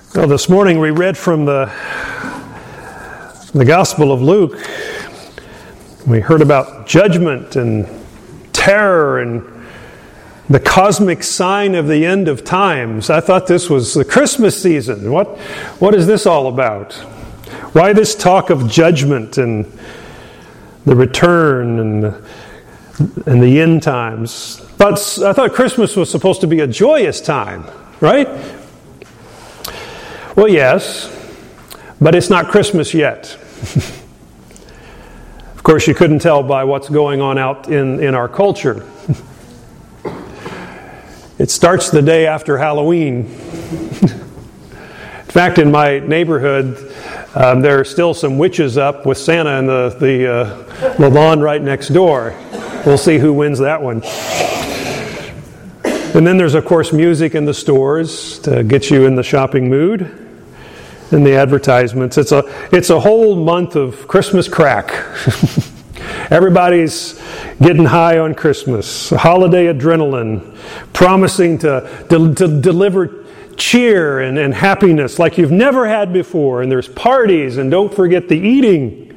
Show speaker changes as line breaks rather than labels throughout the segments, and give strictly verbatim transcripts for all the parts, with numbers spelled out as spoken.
Well, this morning we read from the, the Gospel of Luke. We heard about judgment and terror and the cosmic sign of the end of times. I thought this was the Christmas season. What, what is this all about? Why this talk of judgment and the return and the, and the end times? But I thought Christmas was supposed to be a joyous time, right? Well, yes, but it's not Christmas yet. Of course, you couldn't tell by what's going on out in, in our culture. It starts the day after Halloween. In fact, in my neighborhood, um, there are still some witches up with Santa in the, the, uh, the lawn right next door. We'll see who wins that one. And then there's, of course, music in the stores to get you in the shopping mood. And the advertisements. It's a it's a whole month of Christmas crack. Everybody's getting high on Christmas. Holiday adrenaline, promising to, to, to deliver cheer and, and happiness like you've never had before. And there's parties, and don't forget the eating.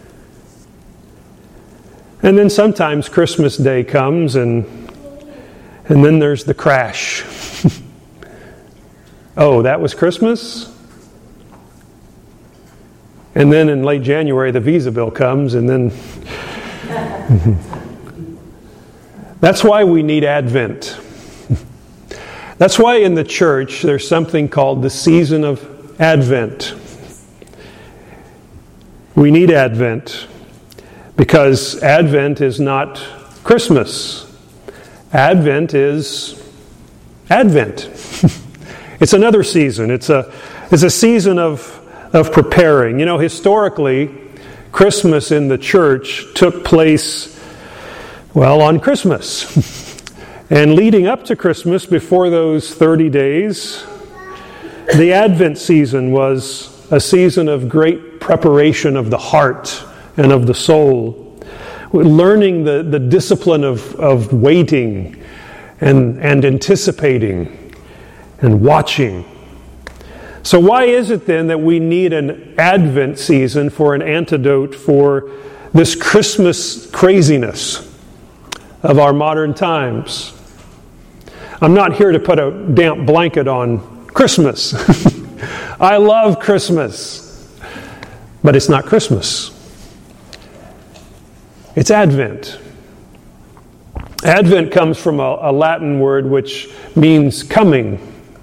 And then sometimes Christmas Day comes, and and then there's the crash. Oh, that was Christmas? And then in late January, the visa bill comes, and then... That's why we need Advent. That's why in the church there's something called the season of Advent. We need Advent because Advent is not Christmas. Advent is Advent. It's another season. It's a, it's a season of of preparing. You know, historically, Christmas in the church took place, well, on Christmas. And leading up to Christmas, before those thirty days, the Advent season was a season of great preparation of the heart and of the soul. Learning the, the discipline of, of waiting and, and anticipating and watching. So why is it then that we need an Advent season for an antidote for this Christmas craziness of our modern times? I'm not here to put a damp blanket on Christmas. I love Christmas. But it's not Christmas. It's Advent. Advent comes from a, a Latin word which means coming.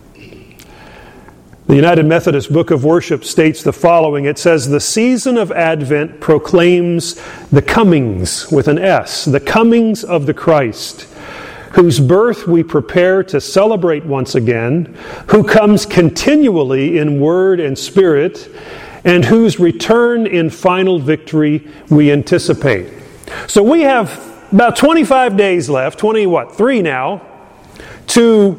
The United Methodist Book of Worship states the following. It says, "The season of Advent proclaims the comings," with an S, the comings of the Christ, whose birth we prepare to celebrate once again, who comes continually in word and spirit, and whose return in final victory we anticipate. So we have about twenty-five days left, twenty what, three now, to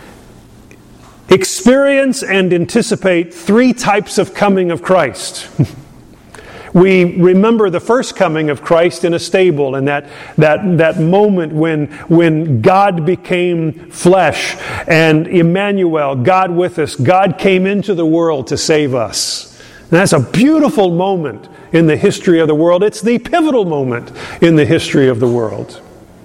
experience and anticipate three types of coming of Christ. We remember the first coming of Christ in a stable, and that, that, that moment when, when God became flesh, and Emmanuel, God with us, God came into the world to save us. And that's a beautiful moment in the history of the world. It's the pivotal moment in the history of the world.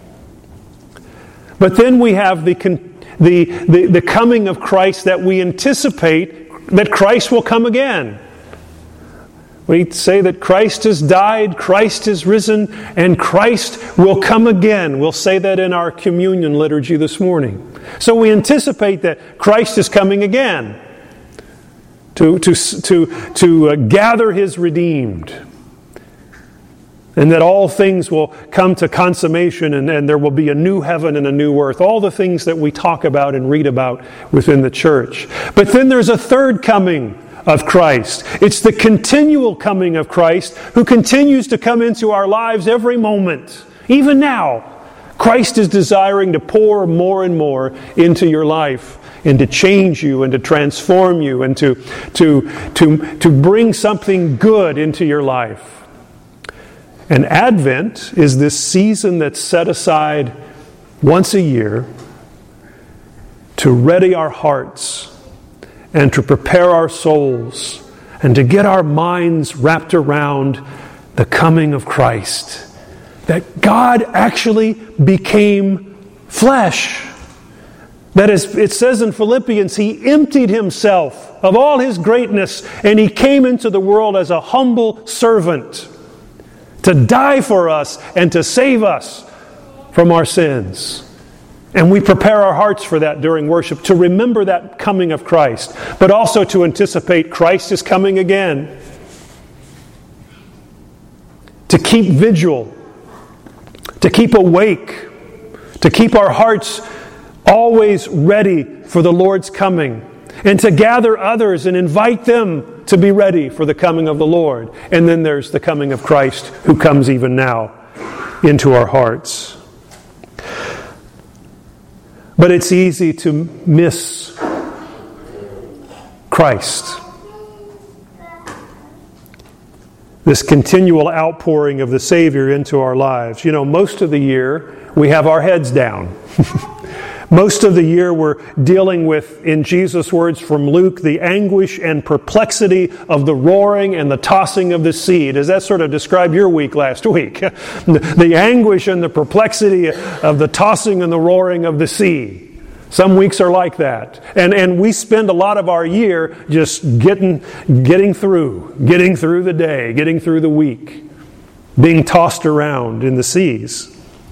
But then we have the con- The, the, the coming of Christ that we anticipate that Christ will come again. We say that Christ has died, Christ has risen, and Christ will come again. We'll say that in our communion liturgy this morning. So we anticipate that Christ is coming again to, to, to, to uh, gather His redeemed. And that all things will come to consummation, and, and there will be a new heaven and a new earth. All the things that we talk about and read about within the church. But then there's a third coming of Christ. It's the continual coming of Christ, who continues to come into our lives every moment. Even now, Christ is desiring to pour more and more into your life, and to change you, and to transform you, and to, to, to, to bring something good into your life. And Advent is this season that's set aside once a year to ready our hearts and to prepare our souls and to get our minds wrapped around the coming of Christ. That God actually became flesh. That is, it says in Philippians, He emptied Himself of all His greatness and He came into the world as a humble servant to die for us and to save us from our sins. And we prepare our hearts for that during worship, to remember that coming of Christ, but also to anticipate Christ is coming again. To keep vigil, to keep awake, to keep our hearts always ready for the Lord's coming, and to gather others and invite them to be ready for the coming of the Lord. And then there's the coming of Christ, who comes even now into our hearts. But it's easy to miss Christ. This continual outpouring of the Savior into our lives. You know, most of the year we have our heads down. Most of the year we're dealing with, in Jesus' words from Luke, the anguish and perplexity of the roaring and the tossing of the sea. Does that sort of describe your week last week? The anguish and the perplexity of the tossing and the roaring of the sea. Some weeks are like that. And and we spend a lot of our year just getting getting through, getting through the day, getting through the week, being tossed around in the seas.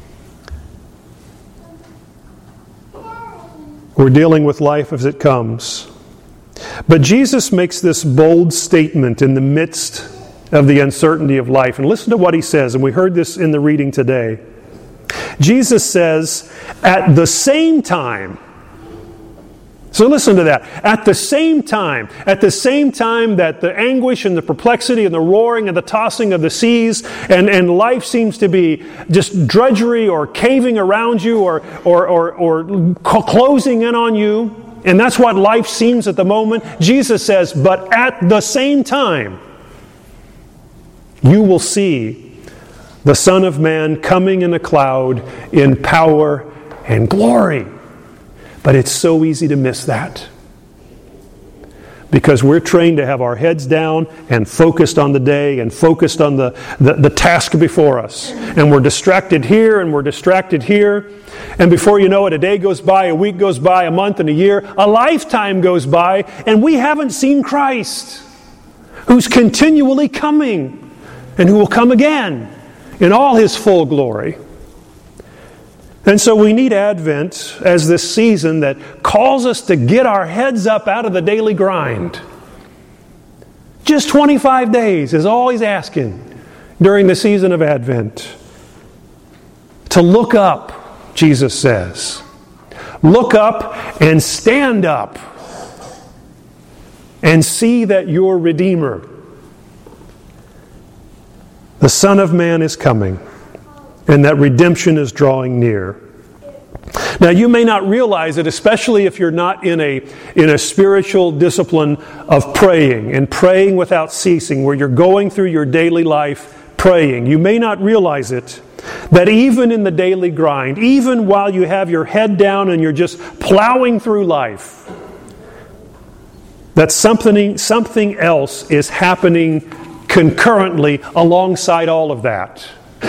We're dealing with life as it comes. But Jesus makes this bold statement in the midst of the uncertainty of life. And listen to what He says, and we heard this in the reading today. Jesus says, at the same time, so listen to that. At the same time, at the same time that the anguish and the perplexity and the roaring and the tossing of the seas and, and life seems to be just drudgery or caving around you or, or, or, or closing in on you, and that's what life seems at the moment, Jesus says, but at the same time, you will see the Son of Man coming in a cloud in power and glory. But it's so easy to miss that. Because we're trained to have our heads down and focused on the day and focused on the, the, the task before us. And we're distracted here and we're distracted here. And before you know it, a day goes by, a week goes by, a month and a year, a lifetime goes by, and we haven't seen Christ, who's continually coming and who will come again in all His full glory. And so we need Advent as this season that calls us to get our heads up out of the daily grind. Just twenty-five days is all He's asking during the season of Advent. To look up, Jesus says. Look up and stand up and see that your Redeemer, the Son of Man, is coming. And that redemption is drawing near. Now, you may not realize it, especially if you're not in a, in a spiritual discipline of praying and praying without ceasing, where you're going through your daily life praying. You may not realize it, that even in the daily grind, even while you have your head down and you're just plowing through life, that something, something else is happening concurrently alongside all of that.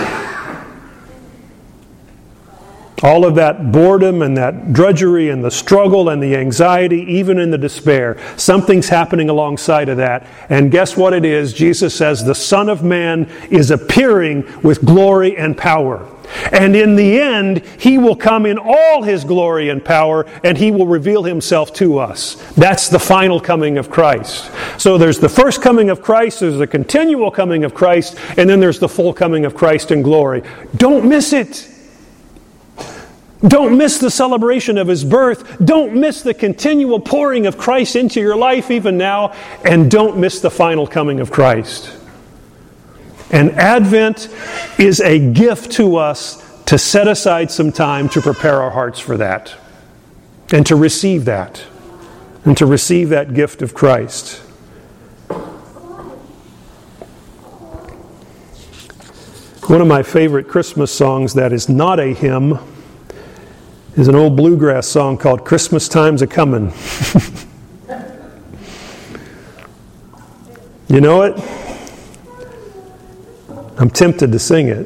All of that boredom and that drudgery and the struggle and the anxiety, even in the despair. Something's happening alongside of that. And guess what it is? Jesus says the Son of Man is appearing with glory and power. And in the end, He will come in all His glory and power, and He will reveal Himself to us. That's the final coming of Christ. So there's the first coming of Christ, there's the continual coming of Christ, and then there's the full coming of Christ in glory. Don't miss it. Don't miss the celebration of His birth. Don't miss the continual pouring of Christ into your life even now. And don't miss the final coming of Christ. And Advent is a gift to us to set aside some time to prepare our hearts for that. And to receive that. And to receive that gift of Christ. One of my favorite Christmas songs that is not a hymn is an old bluegrass song called Christmas Time's A-Comin'. You know it? I'm tempted to sing it.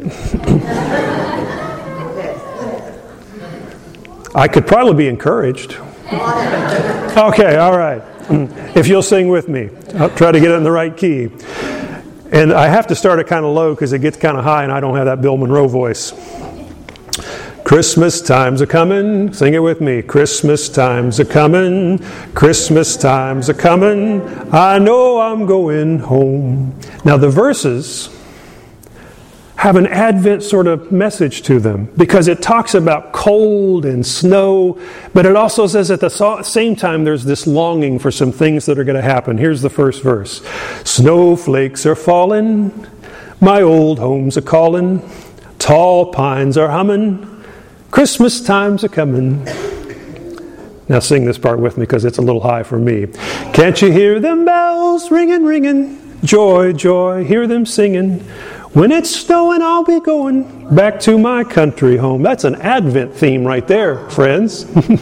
I could probably be encouraged. Okay, all right. If you'll sing with me, I'll try to get it in the right key. And I have to start it kind of low because it gets kind of high and I don't have that Bill Monroe voice. Christmas time's a coming, sing it with me. Christmas time's a coming, Christmas time's a coming, I know I'm going home. Now the verses have an Advent sort of message to them because it talks about cold and snow, but it also says at the same time there's this longing for some things that are going to happen. Here's the first verse. Snowflakes are falling, my old home's a calling, tall pines are humming, Christmas time's a coming. Now sing this part with me because it's a little high for me. Can't you hear them bells ringing, ringing? Joy, joy, hear them singing. When it's snowing, I'll be going back to my country home. That's an Advent theme right there, friends.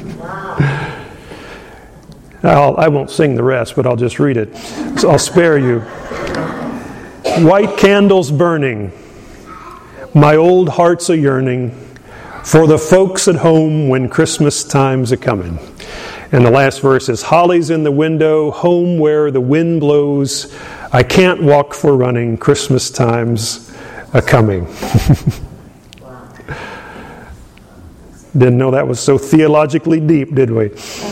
I'll, I won't sing the rest, but I'll just read it. So I'll spare you. White candles burning, my old heart's a yearning for the folks at home when Christmas time's a coming. And the last verse is, hollies in the window, home where the wind blows. I can't walk for running, Christmas time's a coming. Didn't know that was so theologically deep, did we?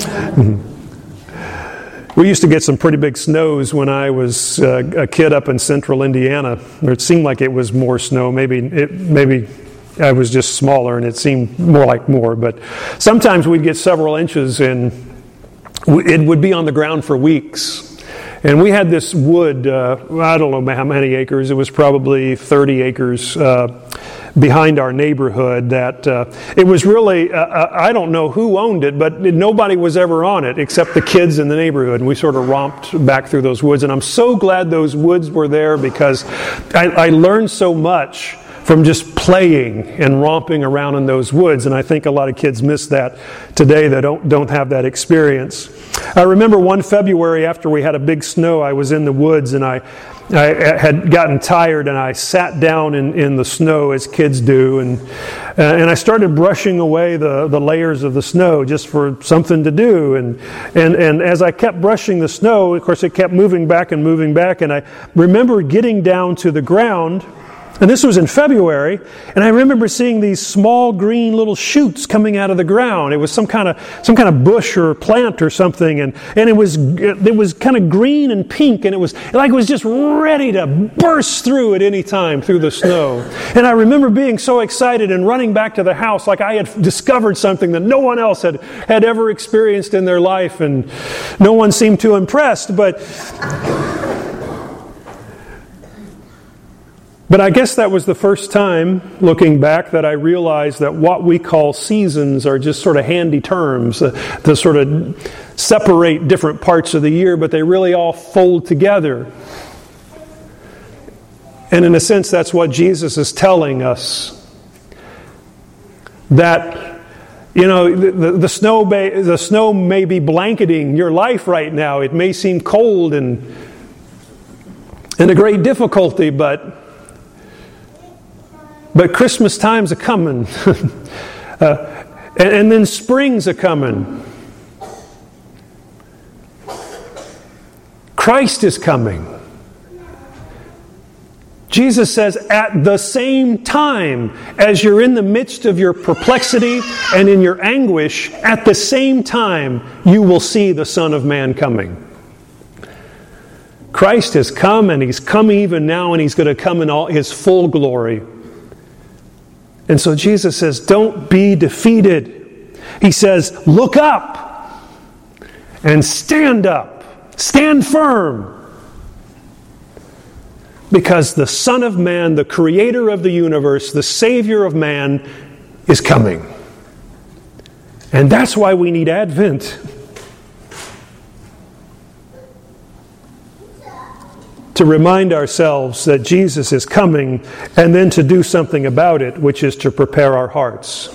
We used to get some pretty big snows when I was uh, a kid up in central Indiana. It seemed like it was more snow. Maybe it, maybe I was just smaller and it seemed more like more. But sometimes we'd get several inches and it would be on the ground for weeks. And we had this wood, uh, I don't know how many acres, it was probably thirty acres uh, behind our neighborhood that uh, it was really, uh, I don't know who owned it, but nobody was ever on it except the kids in the neighborhood. And we sort of romped back through those woods. And I'm so glad those woods were there because I, I learned so much from just playing and romping around in those woods. And I think a lot of kids miss that today that don't, don't have that experience. I remember one February after we had a big snow, I was in the woods and I, I had gotten tired and I sat down in, in the snow as kids do and uh, and I started brushing away the, the layers of the snow just for something to do. And, and, and as I kept brushing the snow, of course it kept moving back and moving back, and I remember getting down to the ground. And this was in February, and I remember seeing these small green little shoots coming out of the ground. It was some kind of some kind of bush or plant or something, and, and it was it was kind of green and pink, and it was like it was just ready to burst through at any time through the snow. And I remember being so excited and running back to the house like I had discovered something that no one else had, had ever experienced in their life, and no one seemed too impressed, but But I guess that was the first time, looking back, that I realized that what we call seasons are just sort of handy terms uh, to sort of separate different parts of the year, but they really all fold together. And in a sense, that's what Jesus is telling us. That, you know, the, the, snow, may, the snow may be blanketing your life right now. It may seem cold and, and a great difficulty, but But Christmas time's a coming, uh, and, and then spring's a coming. Christ is coming. Jesus says, at the same time as you're in the midst of your perplexity and in your anguish, at the same time you will see the Son of Man coming. Christ has come, and He's come even now, and He's going to come in all His full glory. And so Jesus says, don't be defeated. He says, look up and stand up. Stand firm. Because the Son of Man, the Creator of the universe, the Savior of man, is coming. And that's why we need Advent. To remind ourselves that Jesus is coming, and then to do something about it, which is to prepare our hearts.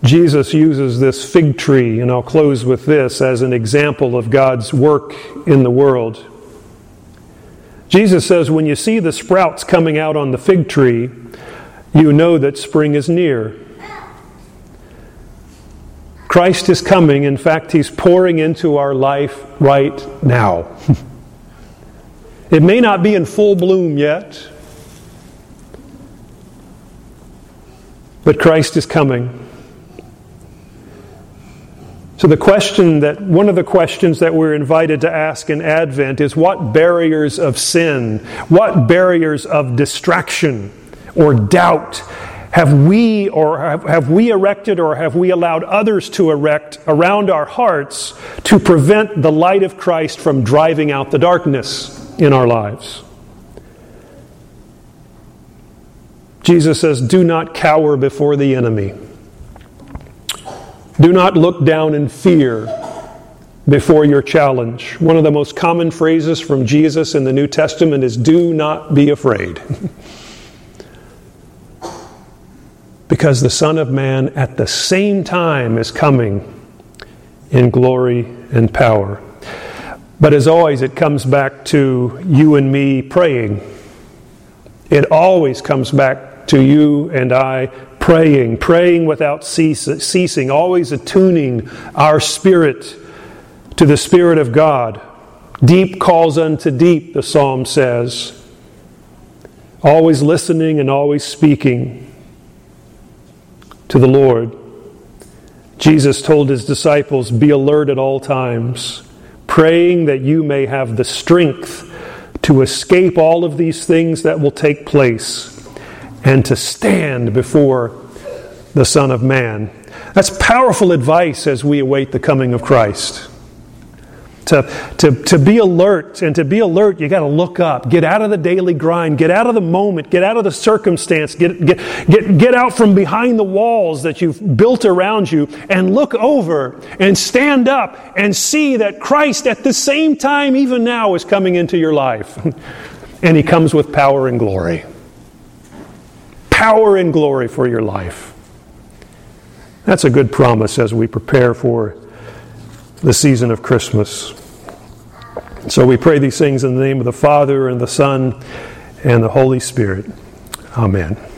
Jesus uses this fig tree, and I'll close with this, as an example of God's work in the world. Jesus says, when you see the sprouts coming out on the fig tree, you know that spring is near. Christ is coming. In fact, He's pouring into our life right now. It may not be in full bloom yet, but Christ is coming. So the question that, one of the questions that we're invited to ask in Advent is, what barriers of sin, what barriers of distraction or doubt have we or have, have we erected or have we allowed others to erect around our hearts to prevent the light of Christ from driving out the darkness in our lives? Jesus says, do not cower before the enemy. Do not look down in fear before your challenge. One of the most common phrases from Jesus in the New Testament is, do not be afraid. Because the Son of Man at the same time is coming in glory and power. But as always, it comes back to you and me praying. It always comes back to you and I praying, praying without cease, ceasing, always attuning our spirit to the Spirit of God. Deep calls unto deep, the psalm says. Always listening and always speaking to the Lord. Jesus told His disciples, be alert at all times, praying that you may have the strength to escape all of these things that will take place and to stand before the Son of Man. That's powerful advice as we await the coming of Christ. To, to, to be alert, and to be alert, you got to look up. Get out of the daily grind. Get out of the moment. Get out of the circumstance. Get, get, get, get out from behind the walls that you've built around you and look over and stand up and see that Christ at the same time, even now, is coming into your life. And He comes with power and glory. Power and glory for your life. That's a good promise as we prepare for the season of Christmas. So we pray these things in the name of the Father and the Son and the Holy Spirit. Amen.